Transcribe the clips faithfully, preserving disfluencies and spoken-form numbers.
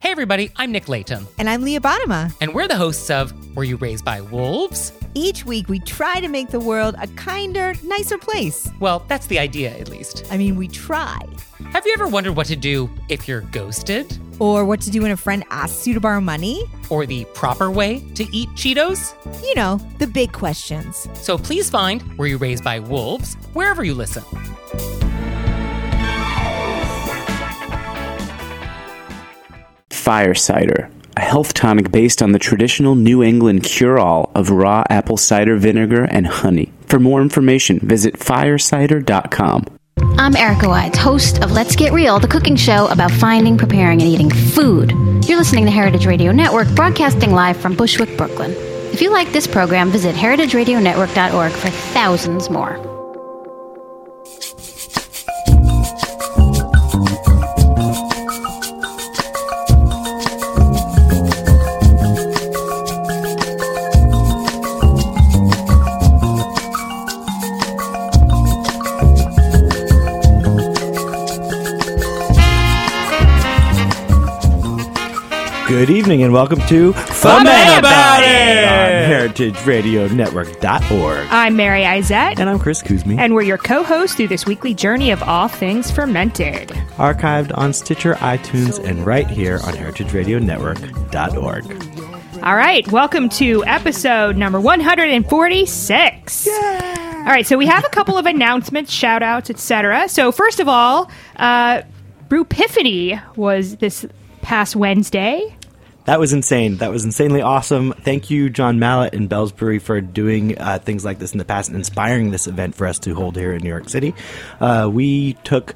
Hey everybody, I'm Nick Layton. And I'm Leah Bottima. And we're the hosts of Were You Raised by Wolves? Each week we try to make the world a kinder, nicer place. Well, that's the idea, at least. I mean, we try. Have you ever wondered what to do if you're ghosted? Or what to do when a friend asks you to borrow money? Or the proper way to eat Cheetos? You know, the big questions. So please find Were You Raised by Wolves wherever you listen. Fire Cider, a health tonic based on the traditional New England cure-all of raw apple cider vinegar and honey. For more information, visit fire cider dot com. I'm Erica Wides, host of Let's Get Real, the cooking show about finding, preparing, and eating food. You're listening to Heritage Radio Network, broadcasting live from Bushwick, Brooklyn. If you like this program, visit heritage radio network dot org for thousands more. Good evening and welcome to Fun About It on heritage radio network dot org. I'm Mary Izette. And I'm Chris Kuzmi. And we're your co-hosts through this weekly journey of all things fermented. Archived on Stitcher, iTunes, and right here on heritage radio network dot org. All right, welcome to episode number one hundred forty-six. Yeah! All right, so we have a couple of announcements, shout-outs, et cetera. So first of all, uh, Brewpiphany was this past Wednesday. That was insane. That was insanely awesome. Thank you, John Mallett and Bell's Brewery, for doing uh, things like this in the past and inspiring this event for us to hold here in New York City. Uh, we took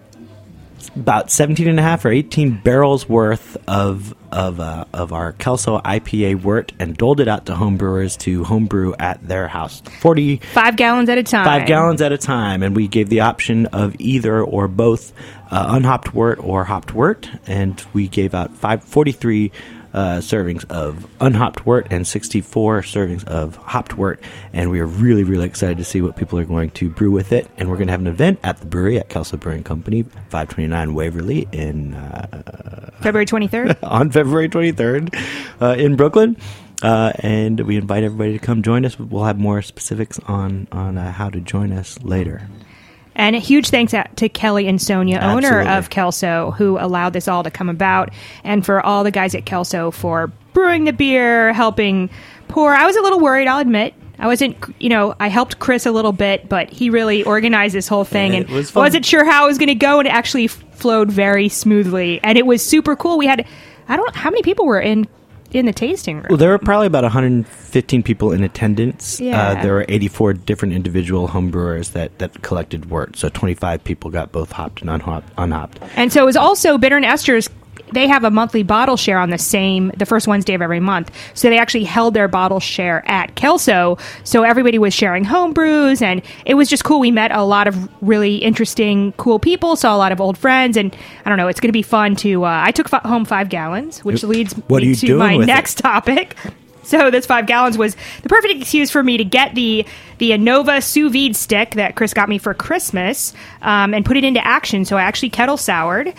about seventeen and a half or eighteen barrels worth of of uh, of our Kelso I P A wort and doled it out to homebrewers to homebrew at their house. Forty five gallons at a time. Five gallons at a time, and we gave the option of either or both uh, unhopped wort or hopped wort, and we gave out five forty-three uh, servings of unhopped wort and sixty-four servings of hopped wort, and we are really, really excited to see what people are going to brew with it. And we're going to have an event at the brewery at Kelso Brewing Company, five twenty-nine Waverly in uh, February twenty-third. On February twenty-third uh, in Brooklyn. Uh, and we invite everybody to come join us. We'll have more specifics on, on uh, how to join us later. And a huge thanks to Kelly and Sonia, Absolutely. owner of Kelso, who allowed this all to come about, and for all the guys at Kelso for brewing the beer, helping pour. I was a little worried, I'll admit. I wasn't, you know, I helped Chris a little bit, but he really organized this whole thing, Yeah, and was fun. wasn't sure how it was going to go, and it actually flowed very smoothly, and it was super cool. We had, I don't know, how many people were in in the tasting room? Well, there were probably about one hundred fifteen people in attendance. Yeah. Uh, there were eighty-four different individual homebrewers that, that collected wort. So twenty-five people got both hopped and unhopped. unhopped. And so it was also Bitter and Esters. They have a monthly bottle share on the same, the first Wednesday of every month. So they actually held their bottle share at Kelso. So everybody was sharing home brews, and it was just cool. We met a lot of really interesting, cool people, saw a lot of old friends, and I don't know, it's going to be fun to, uh, I took f- home five gallons, which leads What are me you to doing my with next it? topic. So this five gallons was the perfect excuse for me to get the the Anova sous vide stick that Chris got me for Christmas um, and put it into action. So I actually kettle soured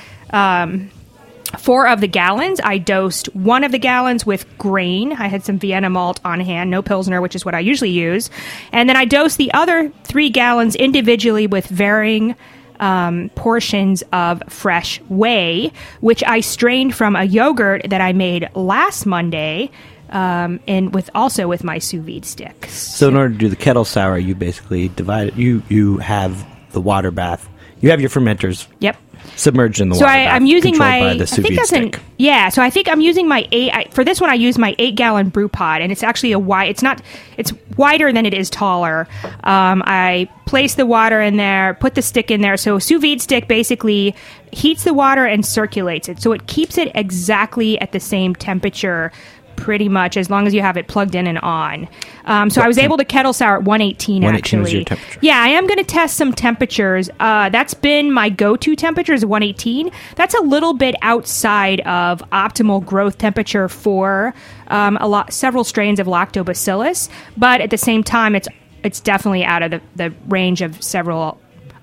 um Four of the gallons, I dosed one of the gallons with grain. I had some Vienna malt on hand, no Pilsner, which is what I usually use. And then I dosed the other three gallons individually with varying um, portions of fresh whey, which I strained from a yogurt that I made last Monday, um, and with also with my sous vide sticks. So in order to do the kettle sour, you basically divide it. You, you have the water bath. You have your fermenters. Yep. Submerged in the so water I, bath, I'm using controlled my. by the I sous think vide that's an stick. yeah. So I think I'm using my eight. I, for this one, I use my eight gallon brew pod, and it's actually a wide. It's not. It's wider than it is taller. Um, I place the water in there, put the stick in there. So sous vide stick basically heats the water and circulates it, so it keeps it exactly at the same temperature. Pretty much, as long as you have it plugged in and on. Um, so What I was temp- able to kettle sour at one eighteen, one actually. eighteen was your temperature. Yeah, I am going to test some temperatures. Uh, that's been my go-to temperature is one eighteen. That's a little bit outside of optimal growth temperature for um, a lot, several strains of Lactobacillus, but at the same time, it's it's definitely out of the, the range of several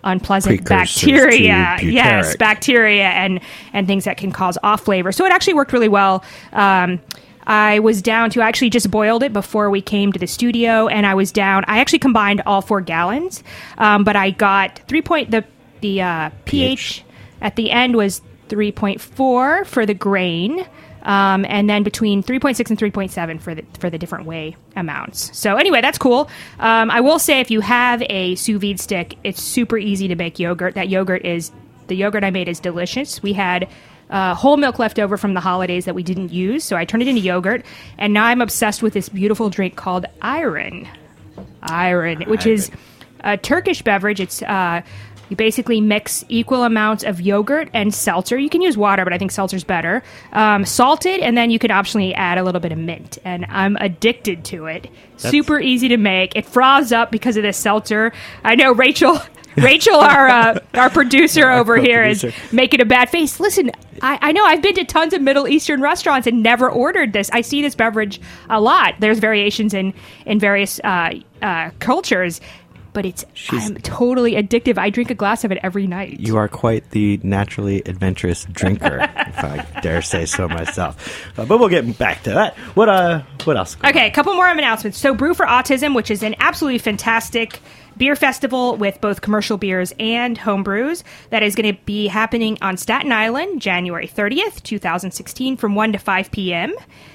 unpleasant Precursors bacteria. to Yes, butyric. bacteria and and things that can cause off flavor. So it actually worked really well. Um, I was down to I actually just boiled it before we came to the studio, and I was down. I actually combined all four gallons, um, but I got three point the the uh, pH at the end was three point four for the grain. Um, and then between three point six and three point seven for the for the different whey amounts. So anyway, that's cool. Um, I will say if you have a sous vide stick, it's super easy to make yogurt. That yogurt is the yogurt I made is delicious. We had uh, whole milk left over from the holidays that we didn't use, so I turned it into yogurt. And now I'm obsessed with this beautiful drink called Ayran. Ayran, which is a Turkish beverage. It's uh, you basically mix equal amounts of yogurt and seltzer. You can use water, but I think seltzer's better. Um, salted, and then you can optionally add a little bit of mint. And I'm addicted to it. That's- Super easy to make. It froths up because of this seltzer. I know Rachel... Rachel, our uh, our producer Our over here, is co-producer. making a bad face. Listen, I, I know I've been to tons of Middle Eastern restaurants and never ordered this. I see this beverage a lot. There's variations in in various uh, uh, cultures, but it's She's- I'm totally addictive. I drink a glass of it every night. You are quite the naturally adventurous drinker, if I dare say so myself. Uh, but we'll get back to that. What uh, what else? Okay, a couple more announcements. So, Brew for Autism, which is an absolutely fantastic beer festival with both commercial beers and home brews, that is going to be happening on Staten Island, January thirtieth, twenty sixteen, from one to five p.m.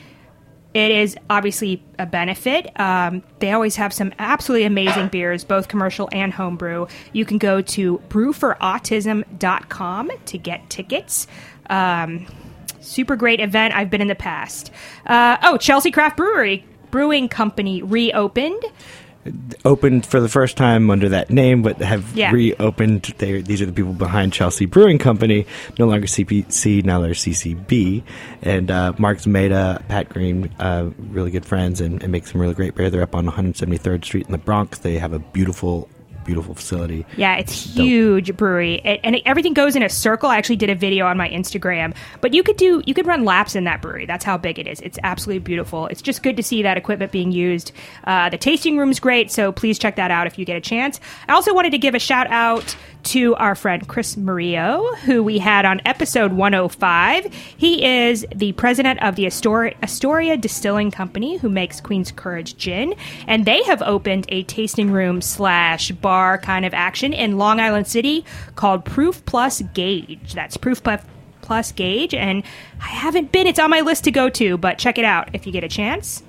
It is obviously a benefit. Um, they always have some absolutely amazing beers, both commercial and homebrew. You can go to brew for autism dot com to get tickets. Um, super great event. I've been in the past. Uh, oh, Chelsea Craft Brewery Brewing Company reopened. Opened for the first time under that name, but have Yeah. reopened. They, these are the people behind Chelsea Brewing Company, no longer C P C, now they're C C B. And uh, Mark Zameda, Pat Green, uh, really good friends, and, and make some really great beer. They're up on one hundred seventy-third Street in the Bronx. They have a beautiful, beautiful facility. Yeah, it's Dope. huge brewery, it, and it, everything goes in a circle. I actually did a video on my Instagram, but you could do you could run laps in that brewery. That's how big it is. It's absolutely beautiful. It's just good to see that equipment being used. Uh, the tasting room's great, so please check that out if you get a chance. I also wanted to give a shout out to our friend Chris Murillo, who we had on episode one oh five. He is the president of the Astoria, Astoria Distilling Company, who makes Queen's Courage gin, and they have opened a tasting room slash bar kind of action in Long Island City called Proof Plus Gauge. That's Proof Plus Plus Gauge, and I haven't been. It's on my list to go to, but check it out if you get a chance.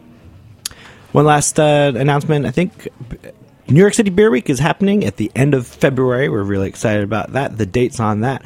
One last uh, announcement. I think New York City Beer Week is happening at the end of February. We're really excited about that. The dates on that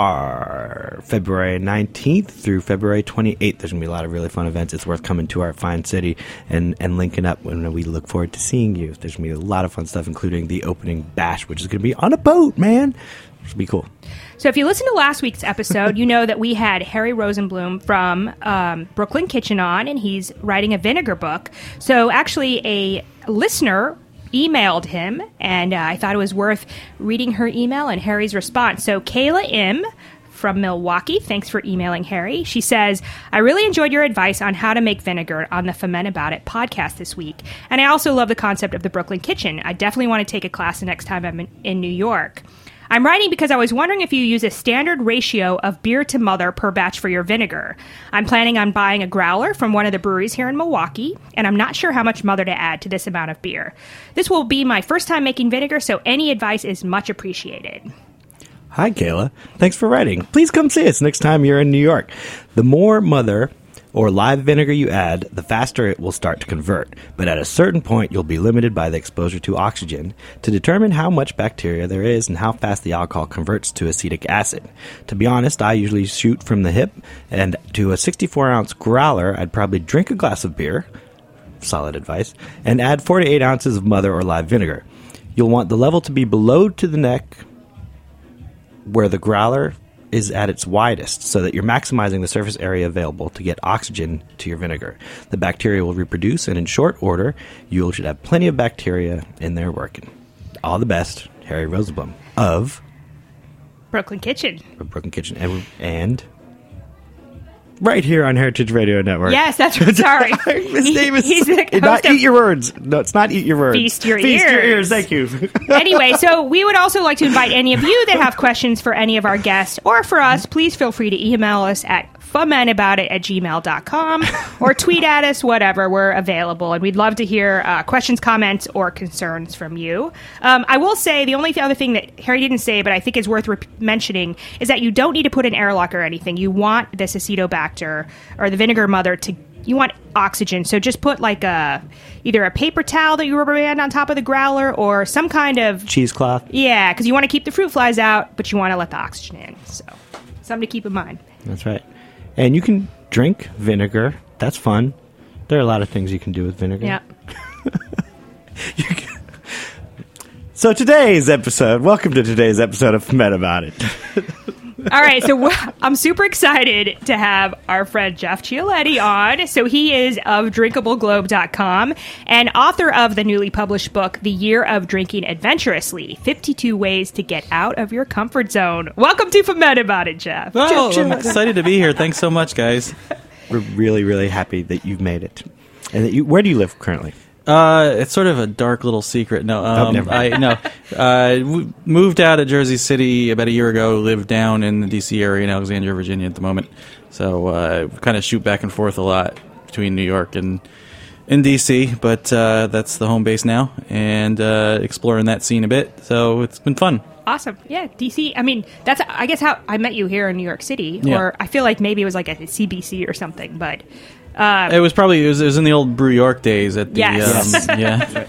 are February nineteenth through February twenty-eighth. There's going to be a lot of really fun events. It's worth coming to our fine city and, and linking up when we look forward to seeing you. There's going to be a lot of fun stuff, including the opening bash, which is going to be on a boat, man. It's going to be cool. So if you listen to last week's episode, you know that we had Harry Rosenblum from um, Brooklyn Kitchen on, and he's writing a vinegar book. So actually a listener emailed him, and uh, I thought it was worth reading her email and Harry's response. So Kayla M. from Milwaukee, thanks for emailing Harry. She says, I really enjoyed your advice on how to make vinegar on the Ferment About It podcast this week. And I also love the concept of the Brooklyn Kitchen. I definitely want to take a class the next time I'm in, in New York. I'm writing because I was wondering if you use a standard ratio of beer to mother per batch for your vinegar. I'm planning on buying a growler from one of the breweries here in Milwaukee, and I'm not sure how much mother to add to this amount of beer. This will be my first time making vinegar, so any advice is much appreciated. Hi, Kayla. Thanks for writing. Please come see us next time you're in New York. The more mother or live vinegar you add, the faster it will start to convert. But at a certain point, you'll be limited by the exposure to oxygen to determine how much bacteria there is and how fast the alcohol converts to acetic acid. To be honest, I usually shoot from the hip, and to a sixty-four ounce growler, I'd probably drink a glass of beer, solid advice, and add four to eight ounces of mother or live vinegar. You'll want the level to be below to the neck where the growler is at its widest, so that you're maximizing the surface area available to get oxygen to your vinegar. The bacteria will reproduce, and in short order, you should have plenty of bacteria in there working. All the best, Harry Rosenblum of Brooklyn Kitchen. Brooklyn Kitchen. And, and right here on Heritage Radio Network. Yes, that's right. Sorry. His He- name is he's the not host of Eat Your Words. No, it's not Eat Your Words. Feast Your Feast Your Ears. Ears. Thank you. Anyway, so we would also like to invite any of you that have questions for any of our guests or for us, please feel free to email us at funmenaboutit at gmail dot com or tweet at us, whatever. We're available, and we'd love to hear uh, questions, comments, or concerns from you. Um, I will say the only th- other thing that Harry didn't say, but I think is worth re- mentioning, is that you don't need to put an airlock or anything. You want this Acetobacter or the vinegar mother to you want oxygen, so just put like a either a paper towel that you rubber band on top of the growler or some kind of Cheesecloth. yeah, because you want to keep the fruit flies out, but you want to let the oxygen in. So something to keep in mind. That's right. And you can drink vinegar. That's fun. There are a lot of things you can do with vinegar. Yeah. So today's episode, welcome to today's episode of Met About It. All right, so w- I'm super excited to have our friend Jeff Chioletti on. So he is of drinkable globe dot com and author of the newly published book, The Year of Drinking Adventurously, fifty-two Ways to Get Out of Your Comfort Zone. Welcome to Met About It, Jeff. Oh, I'm excited to be here. Thanks so much, guys. We're really, really happy that you've made it. And that you, where do you live currently? Uh, it's sort of a dark little secret. No, um, Oh, never I mind. no, uh, w- moved out of Jersey City about a year ago. Lived down in the D C area in Alexandria, Virginia, at the moment. So uh, kind of shoot back and forth a lot between New York and in D C. But uh, that's the home base now, and uh, exploring that scene a bit. So it's been fun. Awesome. Yeah, D C. I mean, that's, I guess, how I met you here in New York City. Yeah. Or I feel like maybe it was like a C B C or something, but... Uh, It was probably it was, it was in the old Brew York days at the Yes. um, yeah.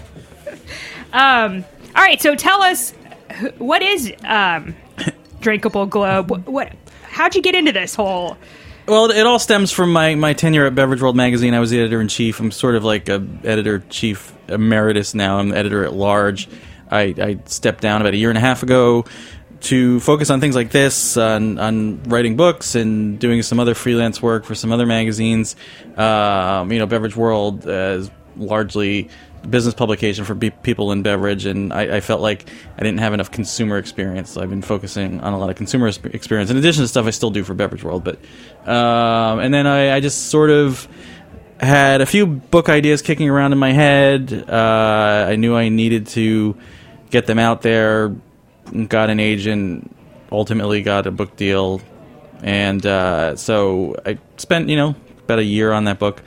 Um, all right, so tell us, wh- what is um, Drinkable Globe? What, what? How'd you get into this whole... Well, it all stems from my, my tenure at Beverage World magazine. I was the editor-in-chief. I'm sort of like a editor-chief emeritus now. I'm editor-at-large. I, I stepped down about a year and a half ago to focus on things like this, on, on writing books and doing some other freelance work for some other magazines. Um, you know, Beverage World is largely business publication for be- people in beverage, and I, I felt like I didn't have enough consumer experience, so I've been focusing on a lot of consumer exp- experience, in addition to stuff I still do for Beverage World. But um, and then I, I just sort of had a few book ideas kicking around in my head. Uh, I knew I needed to get them out there, got an agent, ultimately got a book deal, and uh, so I spent, you know, about a year on that book.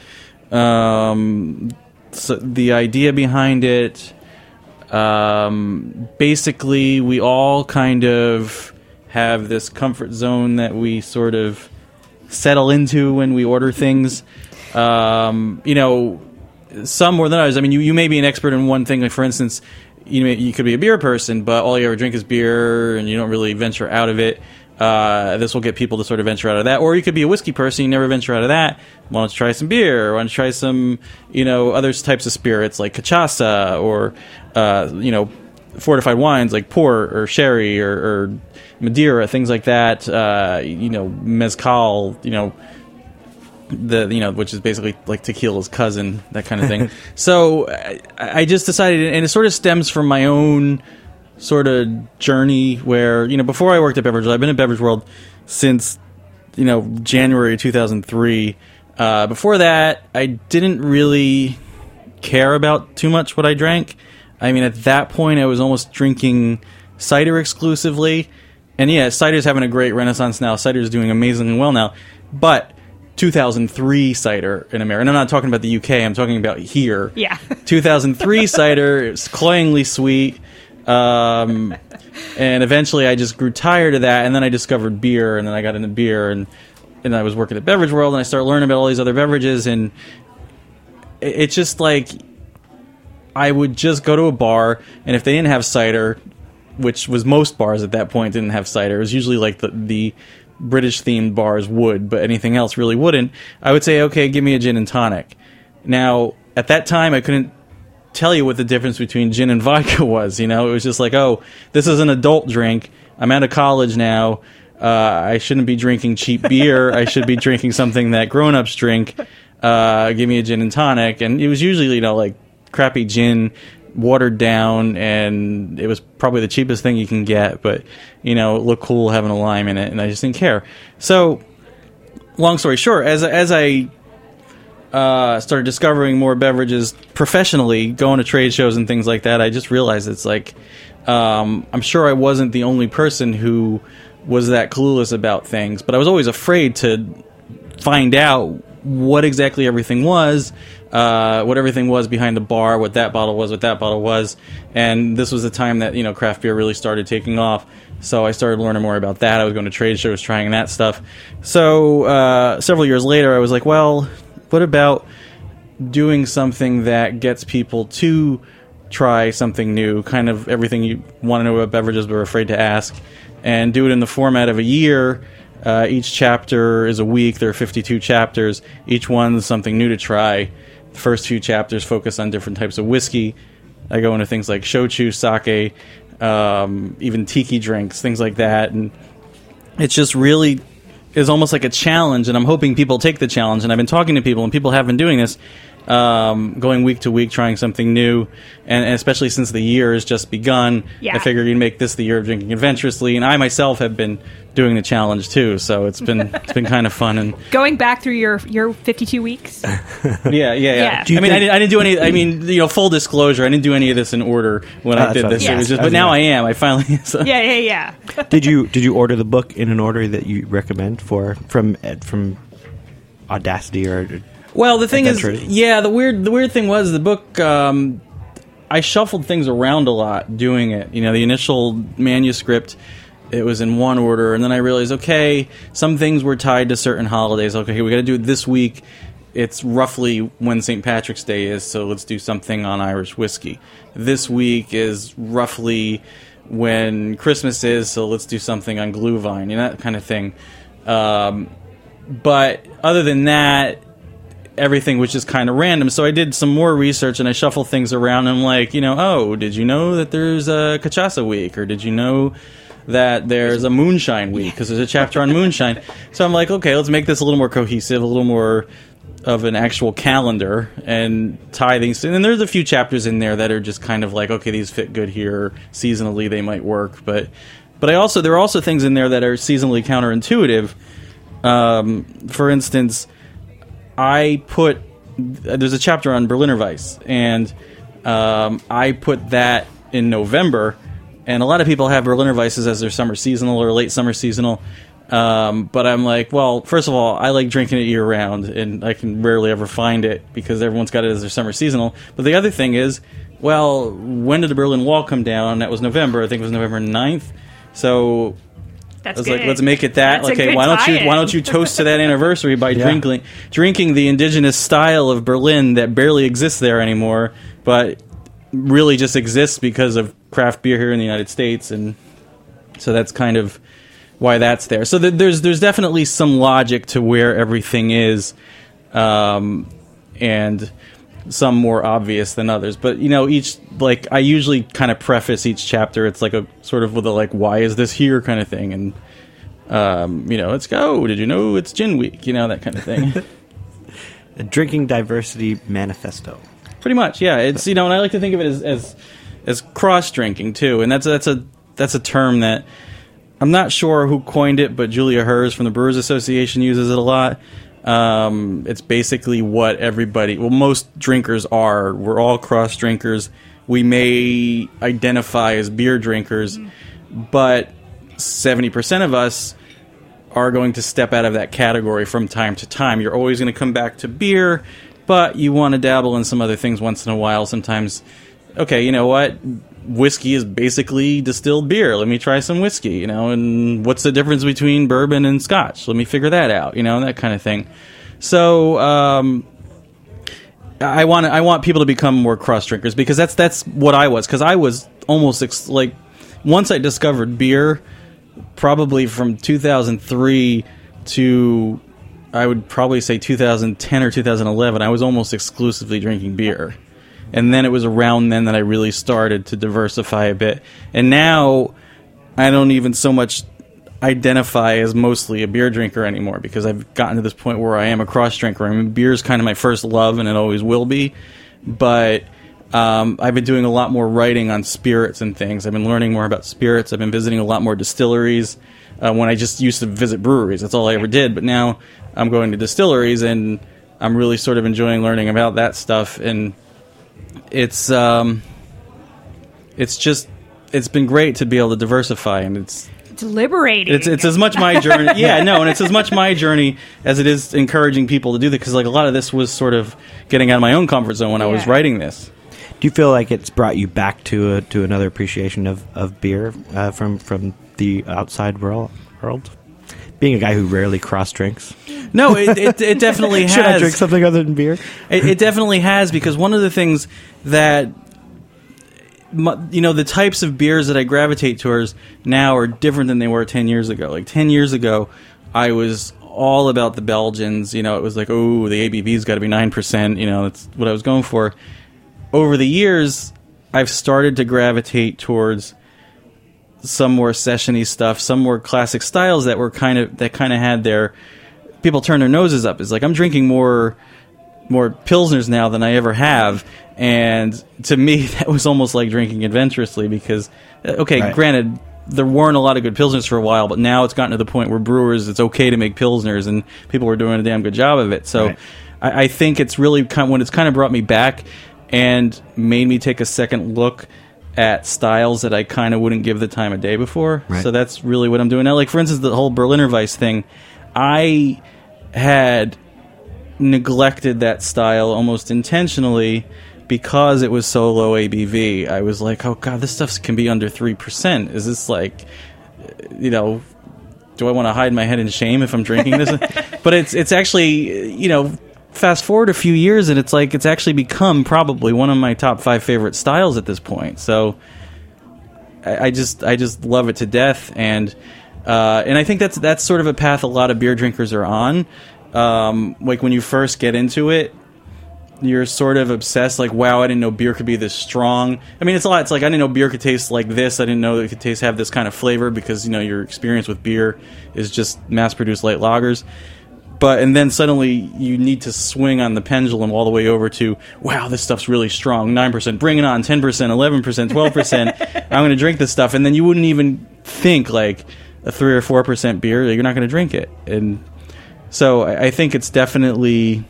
Um, so the idea behind it, um, basically, we all kind of have this comfort zone that we sort of settle into when we order things. Um, you know, some more than others. I mean, you, you may be an expert in one thing. Like, for instance, you may, you could be a beer person, but all you ever drink is beer, and you don't really venture out of it. Uh, this will get people to sort of venture out of that. Or you could be a whiskey person, you never venture out of that. Why don't you try some beer? Why don't you try some, you know, other types of spirits like cachaça or, uh, you know, fortified wines like port or sherry or, or Madeira, things like that. Uh, you know, mezcal, you know, the you know, which is basically like tequila's cousin, that kind of thing. So I, I just decided, and it sort of stems from my own sort of journey where, you know, before I worked at Beverage World, I've been at Beverage World since, you know, January two thousand three. Uh, before that, I didn't really care about too much what I drank. I mean, at that point, I was almost drinking cider exclusively. And yeah, cider's having a great renaissance now. Cider's doing amazingly well now. But two thousand three cider in America, and I'm not talking about the U K, I'm talking about here. Yeah. two thousand three cider, it's cloyingly sweet. Um, and eventually I just grew tired of that, and then I discovered beer, and then I got into beer, and, and I was working at Beverage World, and I started learning about all these other beverages, and it, it's just like I would just go to a bar, and if they didn't have cider, which was most bars at that point didn't have cider, it was usually like the, the British-themed bars would, but anything else really wouldn't, I would say, okay, give me a gin and tonic. Now, at that time, I couldn't tell you what the difference between gin and vodka was, you know? It was just like, oh, this is an adult drink. I'm out of college now. Uh, I shouldn't be drinking cheap beer. I should be drinking something that grown-ups drink. Uh, give me a gin and tonic. And it was usually, you know, like crappy gin, watered down, and it was probably the cheapest thing you can get, but, you know, it looked cool having a lime in it, and I just didn't care. So long story short, as as I uh, started discovering more beverages professionally, going to trade shows and things like that, I just realized it's like um, I'm sure I wasn't the only person who was that clueless about things, but I was always afraid to find out what exactly everything was, uh, what everything was behind the bar, what that bottle was, what that bottle was, and this was the time that, you know, craft beer really started taking off. So I started learning more about that. I was going to trade shows, trying that stuff. So uh, several years later, I was like, well, what about doing something that gets people to try something new, kind of everything you want to know about beverages but are afraid to ask, and do it in the format of a year. Uh, each chapter is a week. There are fifty-two chapters. Each one's something new to try. The first few chapters focus on different types of whiskey. I go into things like shochu, sake, um, even tiki drinks, things like that. And it's just really is almost like a challenge, and I'm hoping people take the challenge. And I've been talking to people, and people have been doing this, um, going week to week, trying something new. And, and especially since the year has just begun, Yeah. I figured you'd make this the year of drinking adventurously. And I myself have been doing the challenge too, so it's been it's been kind of fun. And Going back through your your fifty-two weeks. yeah, yeah, yeah. Yeah. I mean, I didn't, I didn't do any. I mean, you know, full disclosure, I didn't do any of this in order when Oh, I that's did what I this. was It was gonna just, ask. but now I am. I finally. So. Yeah, yeah, yeah. Did you did you order the book in an order that you recommend for from Ed- from Audacity or? Well, the thing is, Adventure. yeah, the weird the weird thing was the book. Um, I shuffled things around a lot doing it. You know, the initial manuscript, it was in one order, and then I realized, okay, some things were tied to certain holidays. Okay, we got to do it this week. It's roughly when Saint Patrick's Day is, so let's do something on Irish whiskey. This week is roughly when Christmas is, so let's do something on Glühwein, you know, that kind of thing. Um, but other than that, everything was just kind of random. So I did some more research, and I shuffled things around, and I'm like, you know, oh, did you know that there's a Cachaça week? Or did you know that there's a moonshine week? Because there's a chapter on moonshine. So I'm like, okay, let's make this a little more cohesive, a little more of an actual calendar, and tie things. And then there's a few chapters in there that are just kind of like, okay, these fit good here. Seasonally, they might work. But but I also there are also things in there that are seasonally counterintuitive. Um, for instance, I put there's a chapter on Berliner Weiss, and um, I put that in November, and a lot of people have Berliner Weisses as their summer seasonal or late summer seasonal, um, but I'm like, well, first of all, I like drinking it year round, and I can rarely ever find it because everyone's got it as their summer seasonal. But the other thing is, well, when did the Berlin Wall come down? That was November. I think it was November ninth. So That's I was good. like, let's make it that. That's a Okay, good why don't you tie-in. why don't you toast to that anniversary by Yeah. drinking drinking the indigenous style of Berlin that barely exists there anymore, but really just exists because of craft beer here in the United States, and so that's kind of why that's there. So th- there's there's definitely some logic to where everything is, um, and some more obvious than others. But you know, each like I usually kind of preface each chapter. It's like a sort of with a like, why is this here kind of thing, and um, you know, let's go. Did you know it's Gin Week? You know, that kind of thing. A Drinking Diversity Manifesto. Pretty much, yeah. It's you know, and I like to think of it as as, as cross drinking too, and that's that's a that's a term that I'm not sure who coined it, but Julia Hers from the Brewers Association uses it a lot. Um, it's basically what everybody, well, most drinkers are. We're all cross drinkers. We may identify as beer drinkers, but seventy percent of us are going to step out of that category from time to time. You're always going to come back to beer, but you want to dabble in some other things once in a while. Sometimes, okay, you know what? Whiskey is basically distilled beer. Let me try some whiskey, you know, and what's the difference between bourbon and scotch? Let me figure that out, you know, and that kind of thing. So, um, I want I want people to become more cross drinkers, because that's that's what I was, because I was almost ex- like once I discovered beer, probably from two thousand three to I would probably say two thousand ten or two thousand eleven, I was almost exclusively drinking beer. And then it was around then that I really started to diversify a bit. And now I don't even so much identify as mostly a beer drinker anymore, because I've gotten to this point where I am a cross drinker. I mean, beer is kind of my first love, and it always will be. But um, I've been doing a lot more writing on spirits and things. I've been learning more about spirits. I've been visiting a lot more distilleries. uh, when I just used to visit breweries. That's all I ever did. But now I'm going to distilleries, and I'm really sort of enjoying learning about that stuff. And it's um, it's just it's been great to be able to diversify, and it's It's liberating. It's it's as much my journey. Yeah, no, and it's as much my journey as it is encouraging people to do this, because like a lot of this was sort of getting out of my own comfort zone when I was Yeah. writing this. Do you feel like it's brought you back to a, to another appreciation of, of beer uh, from from the outside world? world? Being a guy who rarely cross drinks. No, it it, it definitely has. Should I drink something other than beer? It, it definitely has, because one of the things that, you know, the types of beers that I gravitate towards now are different than they were ten years ago. Like ten years ago, I was all about the Belgians. You know, it was like, oh, the A B V's got to be nine percent. You know, that's what I was going for. Over the years, I've started to gravitate towards some more session-y stuff, some more classic styles that were kind of that kind of had their people turn their noses up. It's like I'm drinking more more pilsners now than I ever have, and to me that was almost like drinking adventurously, because okay, Right. granted there weren't a lot of good pilsners for a while, but now it's gotten to the point where brewers, it's okay to make pilsners, and people are doing a damn good job of it. So Right. I, I think it's really kind of, when it's kind of brought me back and made me take a second look at styles that I kind of wouldn't give the time of day before. Right. So that's really what I'm doing now. Like, for instance, the whole Berliner Weiss thing, I had neglected that style almost intentionally because it was so low A B V. I was like, oh god, this stuff can be under three percent. Is this like, you know, do I want to hide my head in shame if I'm drinking this? But it's it's actually, you know, fast forward a few years and it's like it's actually become probably one of my top five favorite styles at this point. So I, I just I just love it to death, and uh, and I think that's that's sort of a path a lot of beer drinkers are on. Um, like when you first get into it, you're sort of obsessed, like, wow, I didn't know beer could be this strong. I mean, it's a lot. It's like, I didn't know beer could taste like this. I didn't know it could taste have this kind of flavor, because, you know, your experience with beer is just mass-produced light lagers. But, and then suddenly you need to swing on the pendulum all the way over to, wow, this stuff's really strong. nine percent, bring it on, ten percent, eleven percent, twelve percent. I'm going to drink this stuff. And then you wouldn't even think, like, a three or four percent beer, you're not going to drink it. And so I, I think it's definitely...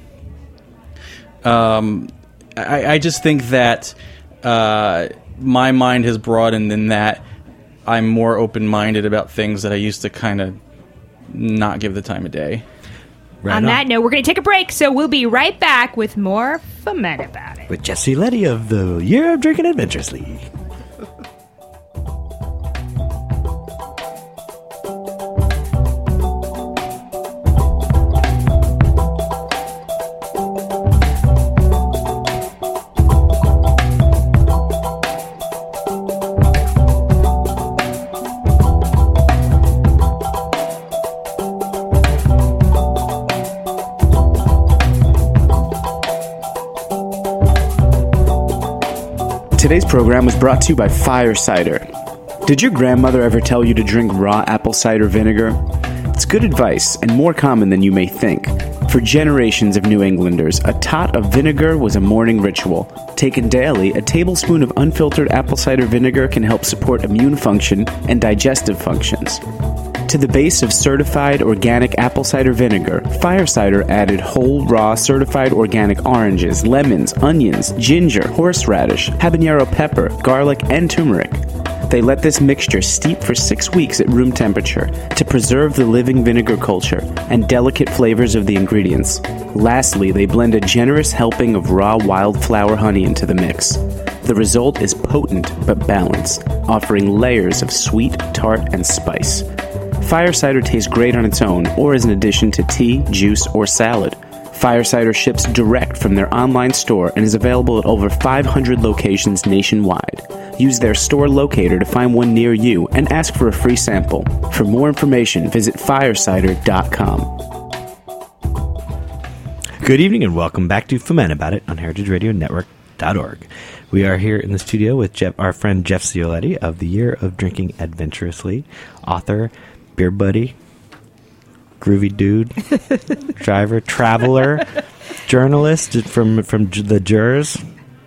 Um, I, I just think that uh, my mind has broadened in that I'm more open-minded about things that I used to kind of not give the time of day. Right on that note, we're going to take a break, so we'll be right back with more Foment About It. With Jesse Letty of the Year of Drinking Adventurously. Today's program was brought to you by Fire Cider. Did your grandmother ever tell you to drink raw apple cider vinegar? It's good advice and more common than you may think. For generations of New Englanders, a tot of vinegar was a morning ritual. Taken daily, a tablespoon of unfiltered apple cider vinegar can help support immune function and digestive functions. To the base of certified organic apple cider vinegar, Fire Cider added whole, raw, certified organic oranges, lemons, onions, ginger, horseradish, habanero pepper, garlic, and turmeric. They let this mixture steep for six weeks at room temperature to preserve the living vinegar culture and delicate flavors of the ingredients. Lastly, they blend a generous helping of raw wildflower honey into the mix. The result is potent but balanced, offering layers of sweet, tart, and spice. Fire Cider tastes great on its own or as an addition to tea, juice, or salad. Fire Cider ships direct from their online store and is available at over five hundred locations nationwide. Use their store locator to find one near you and ask for a free sample. For more information, visit fire cider dot com. Good evening and welcome back to Foment About It on heritage radio network dot org. We are here in the studio with Jeff, our friend Jeff Cioletti of the Year of Drinking Adventurously, author, beer buddy, groovy dude, driver, traveler, journalist from from J- the Jers.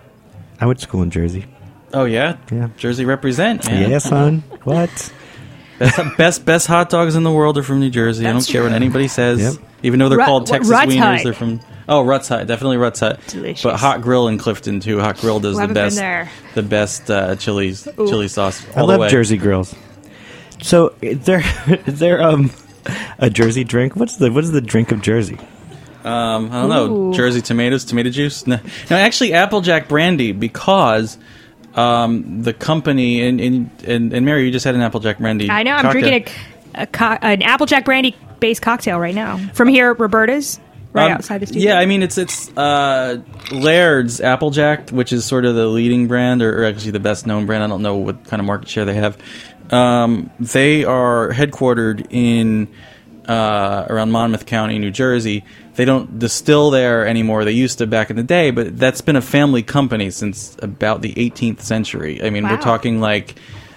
I went to school in Jersey. Oh, yeah? Yeah. Jersey represent, man. Yeah, son. What? Best, best best hot dogs in the world are from New Jersey. That's I don't care true. what anybody says. Yep. Even though they're Rut- called Texas Rutt's Wieners, Hut. they're from oh Rutt's Hut, definitely Rutt's Hut. Delicious. But Hot Grill in Clifton too. Hot Grill does Well, I the haven't been best there. the best uh, chilies Ooh. chili sauce. I All the love way. Jersey grills. So, is there is there um a Jersey drink? What's the what is the drink of Jersey? Um, I don't know. Ooh. Jersey tomatoes, tomato juice. No, no actually, Applejack brandy because um, the company and, and and and Mary, you just had an Applejack brandy. I know. I'm cocktail. drinking a, a co- an Applejack brandy based cocktail right now from here, at Roberta's, right Um, outside the studio. Yeah, I mean it's it's uh, Laird's Applejack, which is sort of the leading brand, or, or actually the best known brand. I don't know what kind of market share they have. Um, they are headquartered in uh, around Monmouth County, New Jersey. They don't distill there anymore. They used to back in the day, but that's been a family company since about the eighteenth century. I mean, Wow. we're talking like.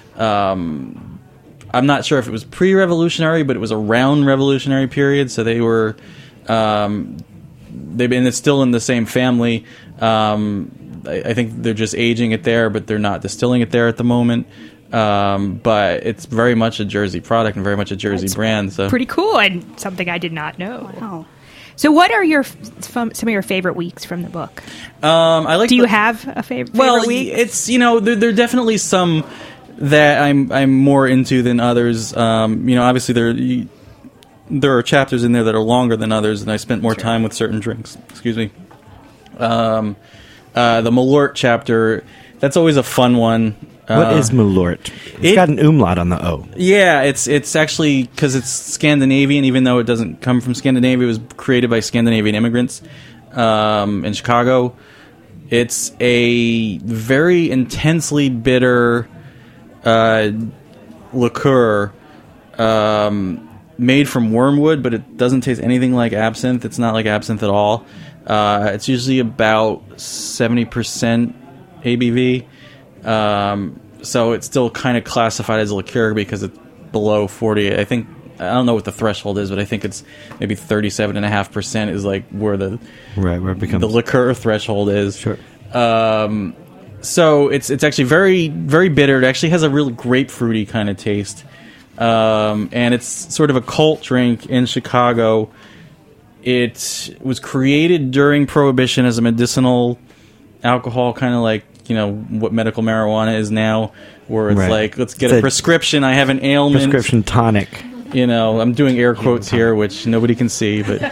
Um, I'm not sure if it was pre-revolutionary, but it was around revolutionary period. So they were, um, they've been it's still in the same family. Um, I, I think they're just aging it there, but they're not distilling it there at the moment. Um, but it's very much a Jersey product and very much a Jersey brand. So Pretty cool and something I did not know. Wow. So, what are your from, some of your favorite weeks from the book? um, I like. Do you the- have a favorite, Well, favorite week? it's you know there, there are definitely some that I'm I'm more into than others. Um, you know, obviously there you, there are chapters in there that are longer than others, and I spent more time with certain drinks. Excuse me. Um, uh, the Malort chapter, that's always a fun one. What Uh, is Malort? It's it- got an umlaut on the O. Yeah, it's it's actually because it's Scandinavian, even though it doesn't come from Scandinavia. It was created by Scandinavian immigrants um, in Chicago. It's a very intensely bitter uh, liqueur um, made from wormwood, but it doesn't taste anything like absinthe. It's not like absinthe at all. Uh, it's usually about seventy percent A B V. Um, so it's still kind of classified as a liqueur because it's below forty. I think, I don't know what the threshold is, but I think it's maybe thirty-seven point five percent is like where the Right, where it becomes the liqueur threshold is. Sure. Um, so it's it's actually very very bitter. It actually has a real grapefruity kind of taste, um, and it's sort of a cult drink in Chicago. It was created during Prohibition as a medicinal alcohol, kind of like you know what medical marijuana is now, where it's Right. like let's get It's a a prescription. I have an ailment. prescription tonic. You know, I'm doing air quotes here, which nobody can see, but.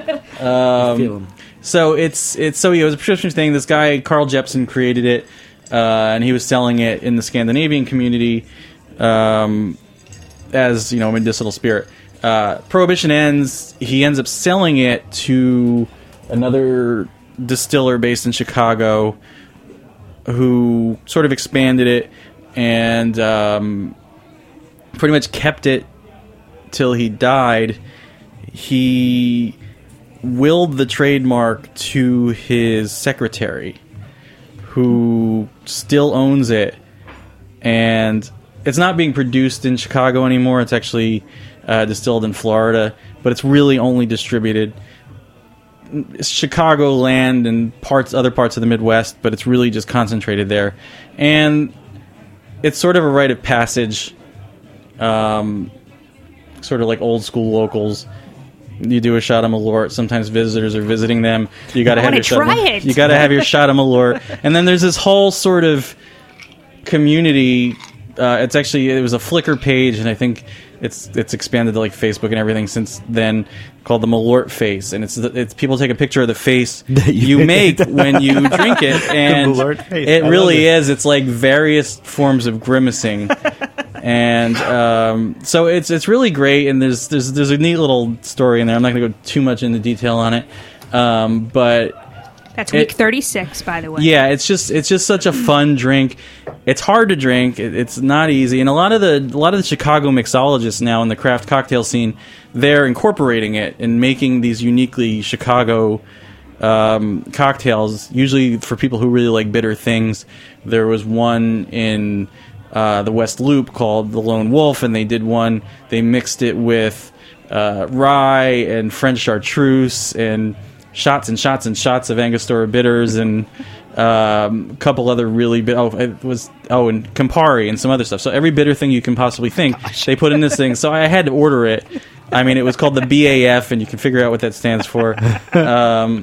Um, so it's it's so yeah, it was a prescription thing. This guy Carl Jepsen created it, uh, and he was selling it in the Scandinavian community um, as you know medicinal spirit. Uh, Prohibition ends. He ends up selling it to another distiller based in Chicago, who sort of expanded it and um, pretty much kept it till he died. He willed the trademark to his secretary, who still owns it, and it's not being produced in Chicago anymore. It's actually uh, distilled in Florida, but it's really only distributed Chicago land and parts other parts of the Midwest, but it's really just concentrated there, and it's sort of a rite of passage, um, sort of like old school locals. You do a shot of Malort. Sometimes visitors are visiting them. You got to I have wanna your shot. try Of, it. You got to have your shot of Malort, and then there's this whole sort of community. Uh, it's actually it was a Flickr page, and I think it's it's expanded to like Facebook and everything since then, called the Malort face, and it's it's people take a picture of the face That you you make when you drink it, and Malort face. it I really love it. is. It's like various forms of grimacing. And um, so it's it's really great, and there's there's there's a neat little story in there. I'm not going to go too much into detail on it, um, but That's week it- thirty-six, by the way. yeah, it's just it's just such a fun drink. It's hard to drink. It, it's not easy, and a lot of the a lot of the Chicago mixologists now in the craft cocktail scene, they're incorporating it and making these uniquely Chicago um, cocktails. Usually for people who really like bitter things. There was one in uh, the West Loop called the Lone Wolf, and they did one. They mixed it with uh, rye and French chartreuse and shots and shots and shots of Angostura bitters and um, a couple other really bit. Oh, it was oh, and Campari and some other stuff. So every bitter thing you can possibly think, Gosh. they put in this thing. So I had to order it. I mean, it was called the B A F, and you can figure out what that stands for. Um,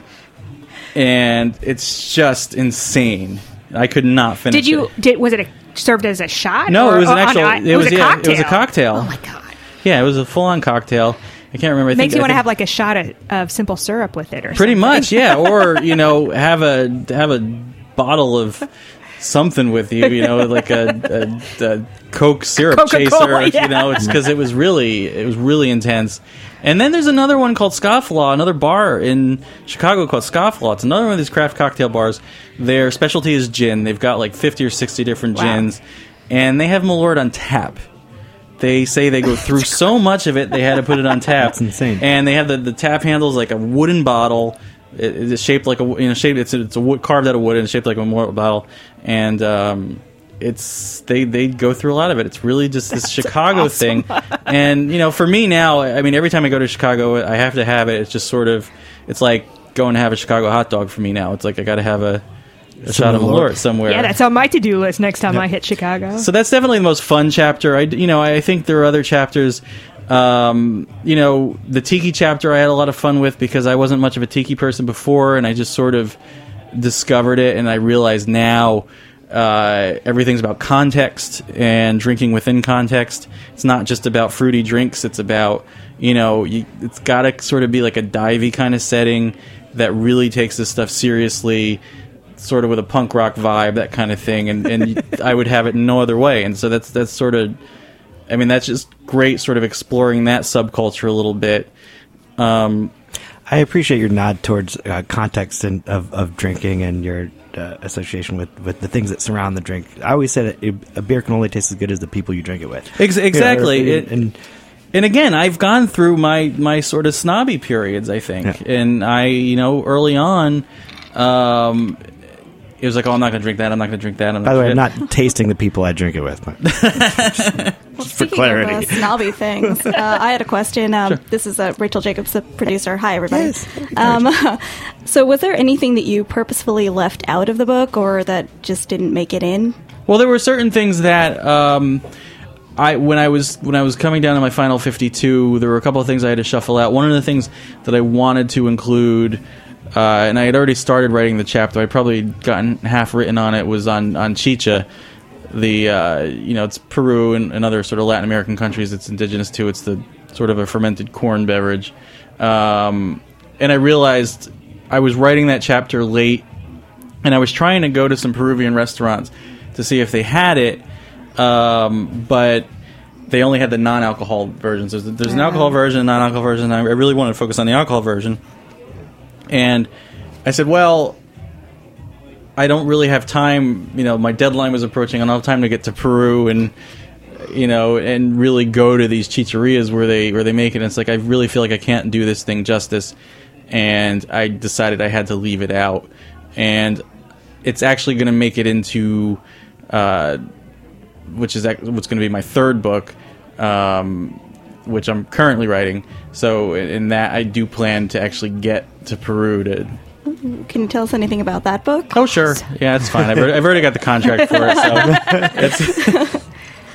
and it's just insane. I could not finish. Did you? It. Did was it a, served as a shot? No, or, it was an or actual. On, it, it was, was a yeah, cocktail. It was a cocktail. Oh my god. Yeah, it was a full-on cocktail. I can't remember. I Makes think, you want to think, have like a shot of, of simple syrup with it, or pretty something. much, yeah. Or you know, have a have a bottle of something with you. You know, like a, a, a Coke syrup Coca-Cola, chaser. yeah. You know, it's because it was really it was really intense. And then there's another one called Scofflaw, another bar in Chicago called Scofflaw. It's another one of these craft cocktail bars. Their specialty is gin. They've got like fifty or sixty different Wow. gins, and they have Malort on tap. They say they go through so much of it, they had to put it on tap. That's insane. And they have the, the tap handles like a wooden bottle. It, it's shaped like a you know shaped. It's a, it's a wood, carved out of wood and shaped like a Malort bottle. And um, it's they they go through a lot of it. It's really just this That's Chicago awesome. thing. And you know, for me now, I mean, every time I go to Chicago, I have to have it. It's just sort of it's like going to have a Chicago hot dog for me now. It's like I got to have a. A Some shot of Malort. Malort somewhere. Yeah, that's on my to-do list next time I hit Chicago. So that's definitely the most fun chapter. I, you know, I think there are other chapters. Um, you know, the Tiki chapter I had a lot of fun with because I wasn't much of a Tiki person before, and I just sort of discovered it, and I realize now uh, everything's about context and drinking within context. It's not just about fruity drinks. It's about, you know, you, it's got to sort of be like a divey kind of setting that really takes this stuff seriously, sort of with a punk rock vibe, that kind of thing, and, and I would have it no other way. And so that's that's sort of, I mean, that's just great, sort of exploring that subculture a little bit. Um, I appreciate your nod towards uh, context and of, of drinking and your uh, association with, with the things that surround the drink. I always said it, a beer can only taste as good as the people you drink it with. Ex- exactly. You know, It- and And again, I've gone through my, my sort of snobby periods, I think. Yeah. And I, you know, early on, um, it was like, oh, I'm not going to drink that, I'm not going to drink that. I'm by the way, I'm gonna- not tasting the people I drink it with. But Well, just for speaking clarity. of uh, snobby things, uh, I had a question. Um, Sure. This is uh, Rachel Jacobs, the producer. Hi, everybody. Yes. Um, so was there anything that you purposefully left out of the book or that just didn't make it in? Well, there were certain things that um, I when I was when I was coming down to my final fifty-two, there were a couple of things I had to shuffle out. One of the things that I wanted to include, uh, and I had already started writing the chapter, I'd probably gotten half written on it, was on on chicha. The uh, you know, it's Peru and, and other sort of Latin American countries it's indigenous to. It's the sort of a fermented corn beverage, um, and I realized I was writing that chapter late, and I was trying to go to some Peruvian restaurants to see if they had it, um, but they only had the non-alcohol versions. There's, there's an alcohol version, and non-alcohol version. I really wanted to focus on the alcohol version, and I said, well, I don't really have time. You know, my deadline was approaching. I don't have time to get to Peru and, you know, and really go to these chicherias where they where they make it. And it's like I really feel like I can't do this thing justice, and I decided I had to leave it out. And it's actually going to make it into, uh, which is ac- what's going to be my third book, um, which I'm currently writing. So in, in that, I do plan to actually get to Peru to. Can you tell us anything about that book? Oh, sure. Yeah, it's fine. I've already, I've already got the contract for it. So it's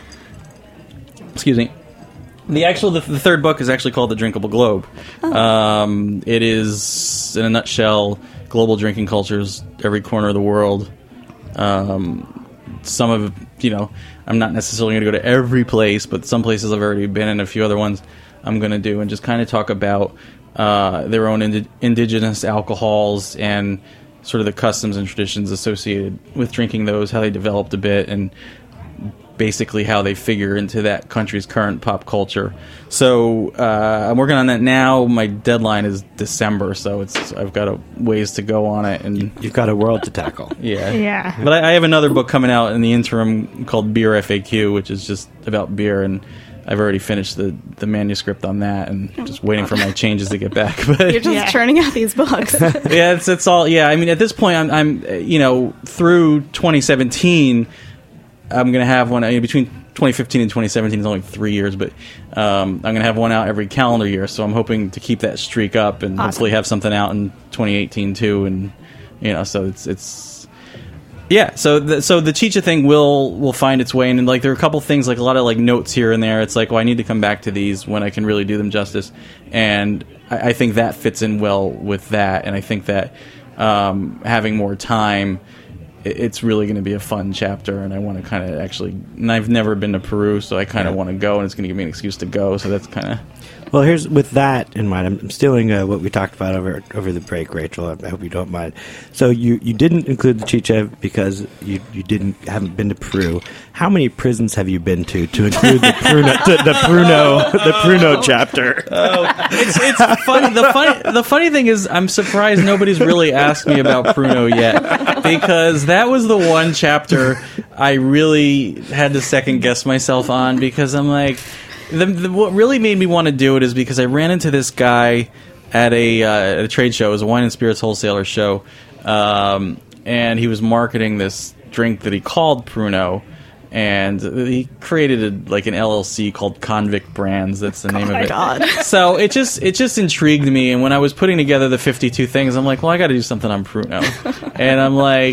excuse me. The actual the, the third book is actually called The Drinkable Globe. Oh. Um, it is, in a nutshell, global drinking cultures, every corner of the world. Um, some of, you know, I'm not necessarily going to go to every place, but some places I've already been and a few other ones I'm going to do, and just kind of talk about uh, their own indi- indigenous alcohols and sort of the customs and traditions associated with drinking those, how they developed a bit, and basically how they figure into that country's current pop culture. So uh, I'm working on that now. My deadline is December, so it's I've got a ways to go on it, and you've got a world to tackle. Yeah, Yeah. But I, I have another book coming out in the interim called Beer F A Q, which is just about beer, and I've already finished the, the manuscript on that, and just waiting for my changes to get back. But You're just Yeah. churning out these books. yeah, it's it's all. Yeah, I mean, at this point, I'm, I'm you know, through twenty seventeen, I'm going to have one. I mean, between twenty fifteen and twenty seventeen is only three years, but um, I'm going to have one out every calendar year. So I'm hoping to keep that streak up and Awesome. hopefully have something out in twenty eighteen too. And you know, so it's it's yeah. So the, so the Chicha thing will will find its way, and, and like there are a couple things, like a lot of like notes here and there. It's like, well, I need to come back to these when I can really do them justice, and I, I think that fits in well with that, and I think that um, having more time, it's really going to be a fun chapter, and I want to kind of actually, and I've never been to Peru, so I kind of want to go, and it's going to give me an excuse to go, so that's kind of... Well, here's with that in mind. I'm stealing uh, what we talked about over over the break, Rachel. I hope you don't mind. So you, you didn't include the Chicha because you, you didn't haven't been to Peru. How many prisons have you been to to include the Pruno the, the Pruno the Pruno chapter? Oh, it's it's funny. The funny the funny thing is, I'm surprised nobody's really asked me about Pruno yet, because that was the one chapter I really had to second guess myself on, because I'm like. The, the, what really made me want to do it is because I ran into this guy at a, uh, at a trade show. It was a wine and spirits wholesaler show, um, and he was marketing this drink that he called Pruno, and he created a, like an L L C called Convict Brands. That's the name Oh of my it. God. So it just it just intrigued me, and when I was putting together the fifty-two things, I'm like, well, I got to do something on Pruno, and I'm like,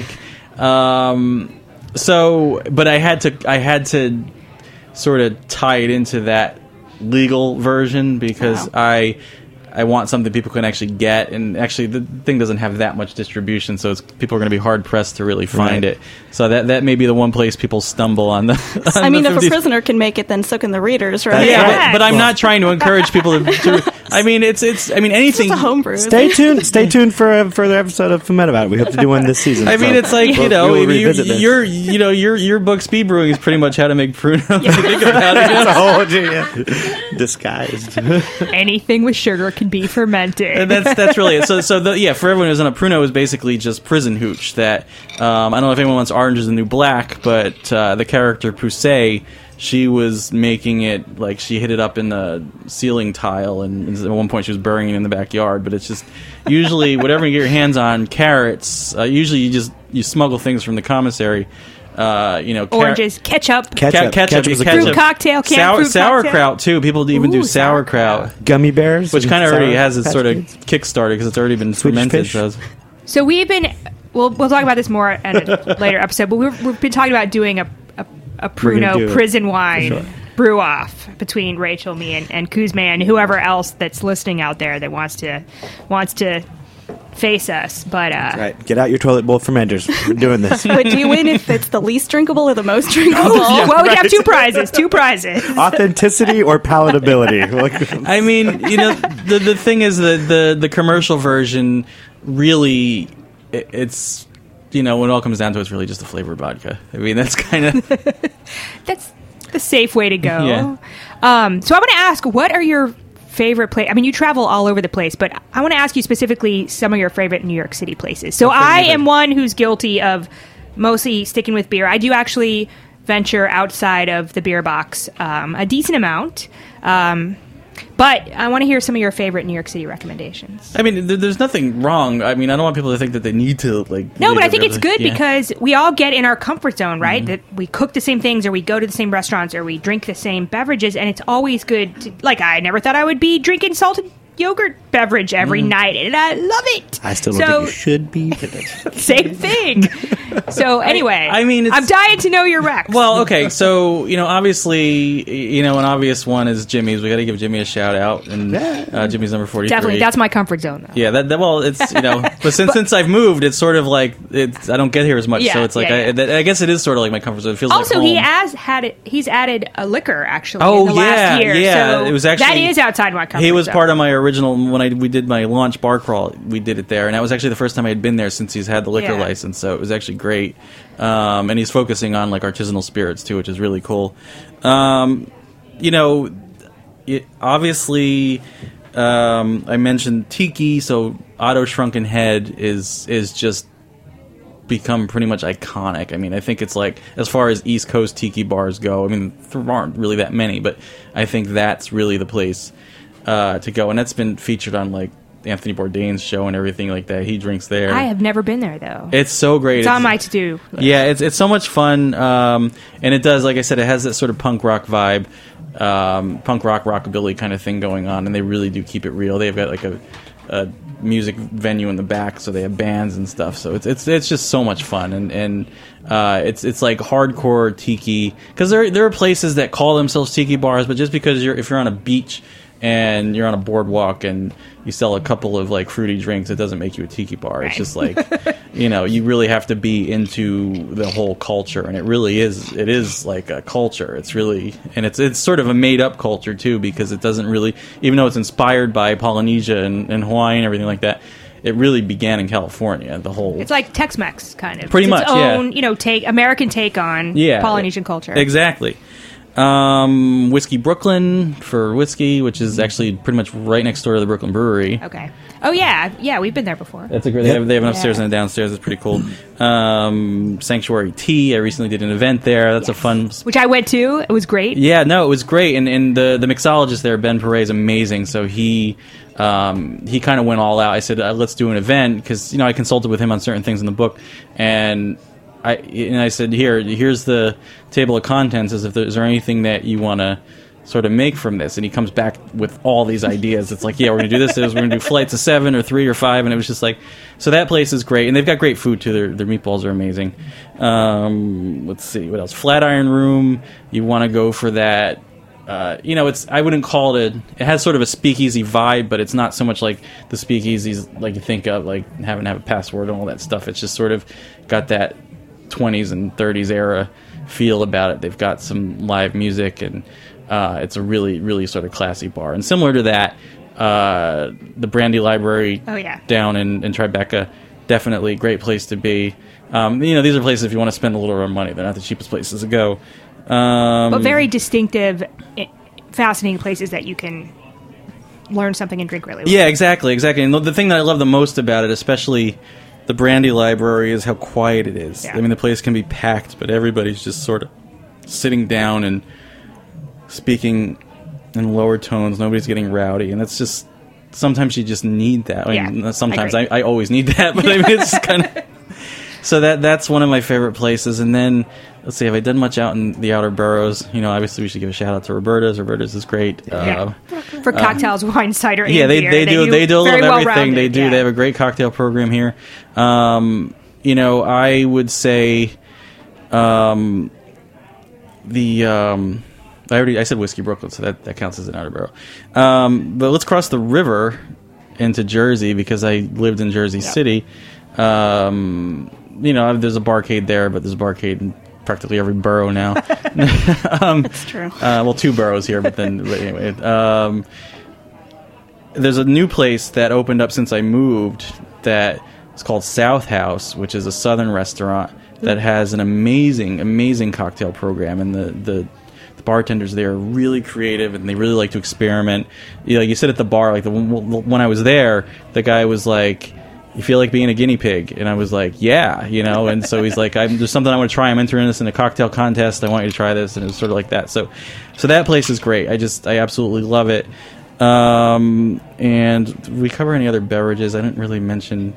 um, so, but I had to I had to. sort of tie it into that legal version, because Wow. I I want something people can actually get, and actually the thing doesn't have that much distribution, so it's, people are going to be hard pressed to really find Right. it. So that that may be the one place people stumble on the. On I mean, the if a fifty prisoner can make it, then so can the readers, right? yeah, Yeah. but, but I'm not trying to encourage people to. to I mean, it's it's. I mean, It's anything. just a homebrew. Stay tuned. Stay tuned for a further episode of Formet About It. We hope to do one this season. I mean, so it's like, you we'll- know, we'll you, revisit this. your you know your your book Speed Brewing is pretty much how to make Pruno. If you think about it. It's a whole yeah, disguised. Anything with sugar can be fermented. And that's that's really it. So so the, yeah, for everyone who's on a Pruno is basically just prison hooch. That um, I don't know if anyone wants Orange is the New Black, but uh, the character Pusey, she was making it like she hid it up in the ceiling tile, and at one point she was burying it in the backyard. But it's just usually whatever you get your hands on, carrots. Uh, usually you just you smuggle things from the commissary. Uh, you know, car- Oranges, ketchup, Ketchup. Ca- ketchup, Ketchup is a ketchup. fruit cocktail, canned Sour, fruit sauerkraut cocktail. too. People even do Ooh, sauerkraut, Gummy bears, which and kind of already Sour has its Patch sort of Kids. kickstarted because it's already been Swedish fermented. fish. So. So we've been, we'll we'll talk about this more in a later episode, but we've, we've been talking about doing a a, a We're gonna do Pruno it, prison wine for sure. brew off between Rachel, me, and, and Kuzma, and whoever else that's listening out there that wants to wants to face us. But uh, Right, get out your toilet bowl fermenters. We're doing this. But do you win if it's the least drinkable or the most drinkable? well, we have two prizes, two prizes. Authenticity or palatability? Like, I mean, you know, the the thing is that the the commercial version really, it, it's you know, when it all comes down to it, it's really just a flavored vodka. I mean, that's kind of That's the safe way to go. Yeah. Um, so I want to ask, what are your favorite place? I mean, you travel all over the place, but I want to ask you specifically some of your favorite New York City places. So I am one who's guilty of mostly sticking with beer. I do actually venture outside of the beer box um, a decent amount. Um, but I want to hear some of your favorite New York City recommendations. I mean, there, there's nothing wrong. I mean, I don't want people to think that they need to like. No, really but I go think there. it's good Yeah. because we all get in our comfort zone, right? That we cook the same things, or we go to the same restaurants, or we drink the same beverages, and it's always good. To, like, I never thought I would be drinking salted yogurt beverage every night, and I love it. I still don't so, think you should be. But that's, same thing. So anyway, I mean, it's- I'm dying to know your Rex. Well, okay, so you know, obviously, you know, an obvious one is Jimmy's. We got to give Jimmy a shout out, and uh, Jimmy's number forty-three. definitely, that's my comfort zone, though. Yeah, that, that well, it's you know, but since since I've moved, it's sort of like it's I don't get here as much, Yeah, so it's like yeah, I, yeah. that- I guess it is sort of like my comfort zone. It feels Also, like he home. has had it. He's added a liquor actually. Oh, in the yeah, last year. yeah, So it was actually- that is outside my comfort. He was zone. part of my original when I we did my launch bar crawl. We did it there, and that was actually the first time I had been there since he's had the liquor Yeah. license. So it was actually great. Um, and he's focusing on like artisanal spirits too, which is really cool. Um, you know, it, obviously, um, I mentioned tiki. So Otto Shrunken Head is is just become pretty much iconic. I mean, I think it's like, as far as East Coast tiki bars go, I mean, there aren't really that many, but I think that's really the place uh, to go. And that's been featured on like Anthony Bourdain's show and everything like that. He drinks there. I have never been there though. It's so great. It's, it's on my to-do list. Yeah, it's it's so much fun, um, and it does, like I said, it has that sort of punk rock vibe, um, punk rock rockabilly kind of thing going on, and they really do keep it real. They've got like a, a music venue in the back, so they have bands and stuff. So it's it's it's just so much fun, and and uh, it's it's like hardcore tiki, because there there are places that call themselves tiki bars, but just because you're if you're on a beach and you're on a boardwalk and you sell a couple of like fruity drinks, it doesn't make you a tiki bar. It's just like, you know, you really have to be into the whole culture, and it really is. It is like a culture. It's really, and it's it's sort of a made up culture too, because it doesn't really, even though it's inspired by Polynesia and, and Hawaii and everything like that, it really began in California. The whole It's like Tex-Mex kind of. Pretty it's much, its own, yeah. you know, take American take on Yeah, Polynesian culture. Exactly. Um, Whiskey Brooklyn for whiskey, which is actually pretty much right next door to the Brooklyn Brewery. Okay. Oh yeah, yeah, we've been there before. That's a great. They have, they have an upstairs Yeah. and a downstairs. It's pretty cool. Um, Sanctuary Tea. I recently did an event there. That's Yes. a fun. Which I went to. It was great. Yeah, no, it was great, and and the the mixologist there, Ben Perret, is amazing. So he um, he kind of went all out. I said, uh, let's do an event, because you know I consulted with him on certain things in the book, and I and I said, here, here's the table of contents. As if there, is there anything that you want to sort of make from this? And he comes back with all these ideas. It's like, yeah, we're gonna do this. We're gonna do flights of seven or three or five, and it was just like, so that place is great, and they've got great food too. Their their meatballs are amazing. Um, let's see what else. Flatiron Room. You want to go for that. Uh, you know, it's I wouldn't call it. It has sort of a speakeasy vibe, but it's not so much like the speakeasies like you think of, like having to have a password and all that stuff. It's just sort of got that twenties and thirties era feel about it. They've got some live music, and uh, it's a really, really sort of classy bar. And similar to that, uh, the Brandy Library Oh, yeah. down in, in Tribeca, definitely a great place to be. Um, you know, these are places if you want to spend a little bit of money. They're not the cheapest places to go. Um, But very distinctive, i- fascinating places that you can learn something and drink really well. Yeah, exactly, exactly. And the, the thing that I love the most about it, especially the Brandy Library, is how quiet it is. Yeah. I mean, the place can be packed, but everybody's just sort of sitting down and speaking in lower tones. Nobody's getting rowdy, and that's just sometimes you just need that. I mean, Yeah, sometimes I I, agree. I always need that, but I mean, it's kind of so that that's one of my favorite places. And then let's see, have I done much out in the outer boroughs? You know, obviously we should give a shout out to Roberta's. Roberta's is great. Yeah. Uh, For cocktails, wine, cider, and yeah, they beer. they do they do a very little of everything. well-rounded, They do. yeah. They have a great cocktail program here. Um, you know, I would say, um, the um, I already I said Whiskey Brooklyn, so that, that counts as an outer borough. Um, but let's cross the river into Jersey, because I lived in Jersey City. Um, you know, there's a barcade there, but there's a barcade in practically every borough now. um, That's true. uh, well, two boroughs here, but then but anyway. Um, there's a new place that opened up since I moved that is called South House, which is a southern restaurant that has an amazing, amazing cocktail program, and the the, the bartenders there are really creative, and they really like to experiment. You know, you sit at the bar, like the when I was there, the guy was like, you feel like being a guinea pig? And I was like, yeah, you know. And so he's like, I'm, there's something I want to try. I'm entering this in a cocktail contest. I want you to try this. And it was sort of like that. So, so that place is great. I just, I absolutely love it. Um, and did we cover any other beverages? I didn't really mention.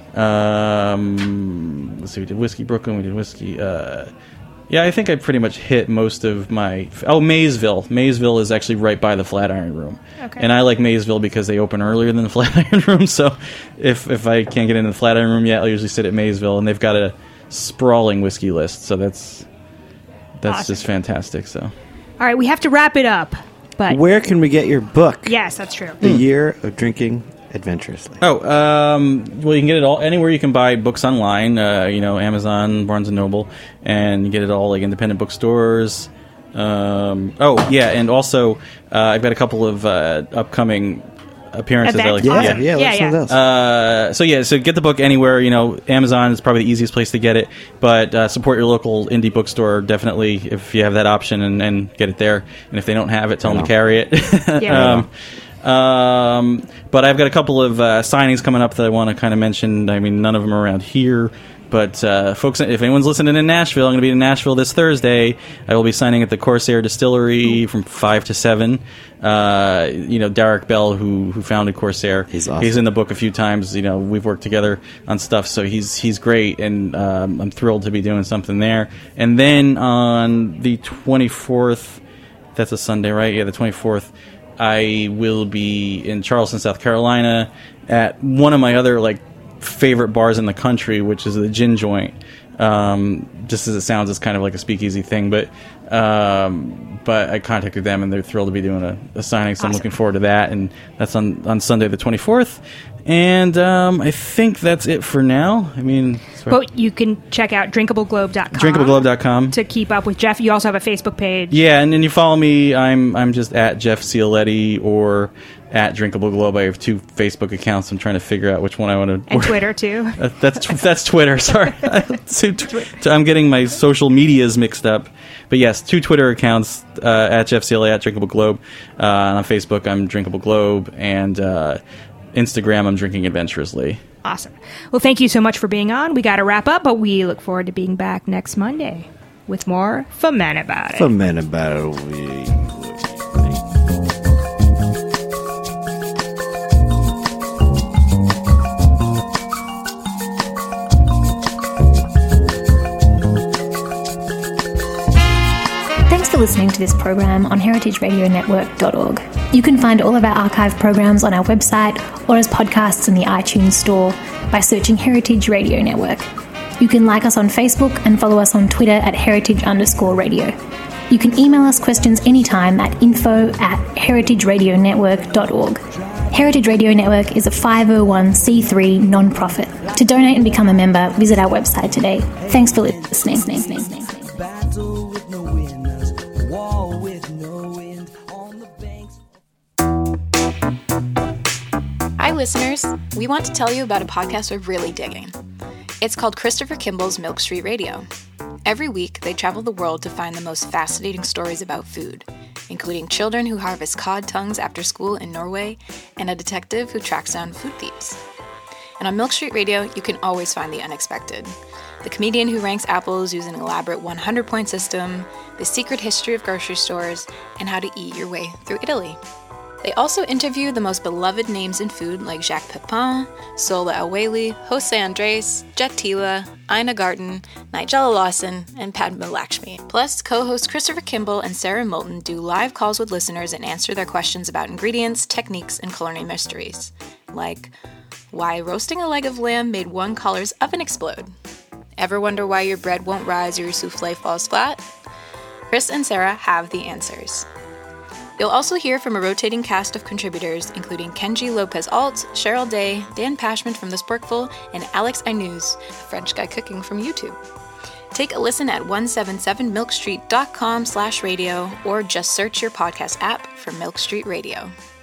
Um, let's see, we did Whiskey Brooklyn. We did whiskey. Uh, yeah, I think I pretty much hit most of my. Oh, Maysville. Maysville is actually right by the Flatiron Room. Okay. And I like Maysville because they open earlier than the Flatiron Room. So if if I can't get into the Flatiron Room yet, I'll usually sit at Maysville, and they've got a sprawling whiskey list. So that's that's Awesome. just fantastic. So All right, we have to wrap it up. But Where can we get your book? yes, that's true. The Year of Drinking Adventurously. oh, um, well, you can get it all anywhere you can buy books online. Uh, you know, Amazon, Barnes and Noble, and you get it all like independent bookstores. Um, oh yeah, and also uh, I've got a couple of uh, upcoming appearances. I like Events? to- Awesome. yeah, Yeah, let's yeah. know those. Uh, so yeah, so get the book anywhere. You know, Amazon is probably the easiest place to get it, but uh, support your local indie bookstore definitely if you have that option, and, and get it there. And if they don't have it, tell them to carry it. Yeah. um, Um, but I've got a couple of uh, signings coming up that I want to kind of mention. I mean, none of them are around here. But uh, folks, if anyone's listening in Nashville, I'm going to be in Nashville this Thursday. I will be signing at the Corsair Distillery from five to seven. Uh, you know, Derek Bell, who who founded Corsair, He's awesome. He's in the book a few times. You know, we've worked together on stuff, so he's he's great, and um, I'm thrilled to be doing something there. And then on the twenty-fourth, that's a Sunday, right? Yeah, the twenty-fourth, I will be in Charleston, South Carolina, at one of my other like favorite bars in the country, which is the Gin Joint. Um, just as it sounds, it's kind of like a speakeasy thing, but um, but I contacted them and they're thrilled to be doing a, a signing, so awesome. I'm looking forward to that, and that's on, on Sunday the twenty-fourth. And um, I think that's it for now. I mean, but you can check out drinkable globe dot com drinkable globe dot com to keep up with Jeff. You also have a Facebook page. Yeah, and then you follow me. I'm I'm just at Jeff Cioletti or at Drinkable Globe. I have two Facebook accounts. I'm trying to figure out which one I want to. And Twitter too. Uh, that's that's Twitter. Sorry, I'm getting my social medias mixed up. But yes, two Twitter accounts uh, at Jeff Cioletti, at Drinkable Globe. Uh, and on Facebook, I'm Drinkable Globe, and uh, Instagram, I'm Drinking Adventurously. Awesome. Well, thank you so much for being on. We got to wrap up, but we look forward to being back next Monday with more For Men About It. For Men About It. For listening to this program on heritage radio network dot org. You can find all of our archive programs on our website or as podcasts in the iTunes store by searching Heritage Radio Network. You can like us on Facebook and follow us on Twitter at heritage underscore radio. You can email us questions anytime at info at heritage radio network dot org. Heritage Radio Network is a five oh one c three non-profit. To donate and become a member, visit our website today. Thanks for listening. Hi listeners, we want to tell you about a podcast we're really digging. It's called Christopher Kimball's Milk Street Radio. Every week, they travel the world to find the most fascinating stories about food, including children who harvest cod tongues after school in Norway, and a detective who tracks down food thieves. And on Milk Street Radio, you can always find the unexpected. The comedian who ranks apples using an elaborate one hundred point system, the secret history of grocery stores, and how to eat your way through Italy. They also interview the most beloved names in food like Jacques Pepin, Sola Awali, Jose Andres, Jet Tila, Ina Garten, Nigella Lawson, and Padma Lakshmi. Plus, co-hosts Christopher Kimball and Sarah Moulton do live calls with listeners and answer their questions about ingredients, techniques, and culinary mysteries. Like, why roasting a leg of lamb made one caller's oven explode? Ever wonder why your bread won't rise or your souffle falls flat? Chris and Sarah have the answers. You'll also hear from a rotating cast of contributors, including Kenji Lopez-Alt, Cheryl Day, Dan Pashman from The Sporkful, and Alex Ainuz, a French guy cooking from YouTube. Take a listen at one seventy-seven milk street dot com slash radio or just search your podcast app for Milk Street Radio.